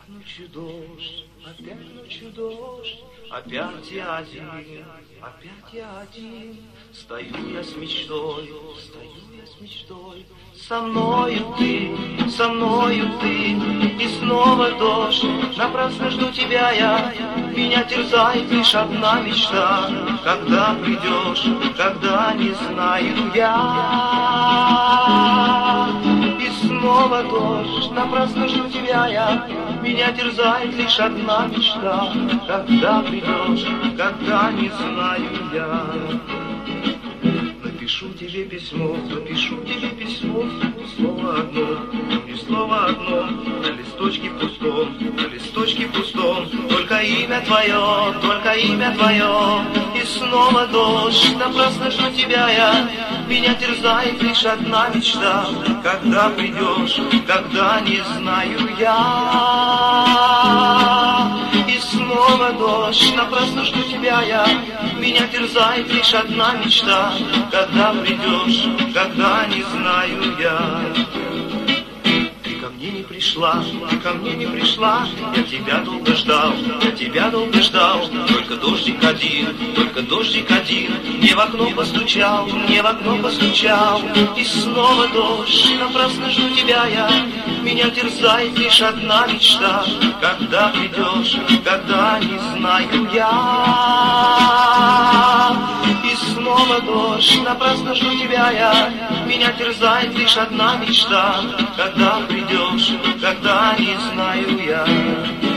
ночью дождь, опять ночью дождь, опять я один, опять я один. Стою я с мечтой, стою я с мечтой. Со мною ты, и снова дождь. Напрасно жду тебя я, меня терзает лишь одна мечта. Когда придешь, когда не знаю я. И снова дождь, напрасно жду тебя я, меня терзает лишь одна мечта. Когда придешь, когда не знаю я. Напишу тебе письмо, слово одно, не слово одно, на листочке пустом, только имя твое, и снова дождь, напрасно жду тебя я, меня терзает лишь одна мечта, когда придешь, когда не знаю я. И снова дождь, напрасно жду тебя я, меня терзает лишь одна мечта, когда придешь, когда не знаю я. Ты ко мне не пришла, я тебя долго ждал, только дождик один, мне в окно постучал, и снова дождь, напрасно жду тебя я, меня терзает лишь одна мечта, когда придешь, когда не знаю я. И снова дождь, напрасно жду тебя я, меня терзает лишь одна мечта, когда придешь, когда не знаю я.